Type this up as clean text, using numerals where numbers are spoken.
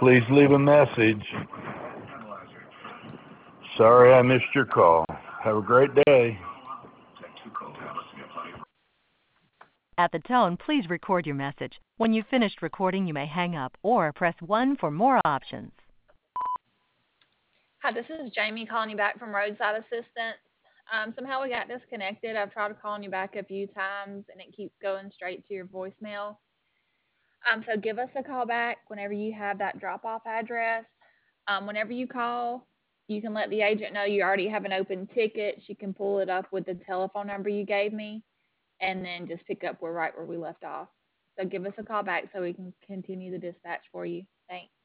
Please leave a message. Sorry I missed your call. Have a great day. At the tone, please record your message. When you've finished recording, you may hang up or press 1 for more options. Hi, this is Jamie calling you back from Roadside Assistance. Somehow we got disconnected. I've tried calling you back a few times and it keeps going straight to your voicemail. So give us a call back whenever you have that drop off address. Whenever you call, you can let the agent know you already have an open ticket. She can pull it up with the telephone number you gave me and then just pick up right where we left off. So give us a call back so we can continue the dispatch for you. Thanks.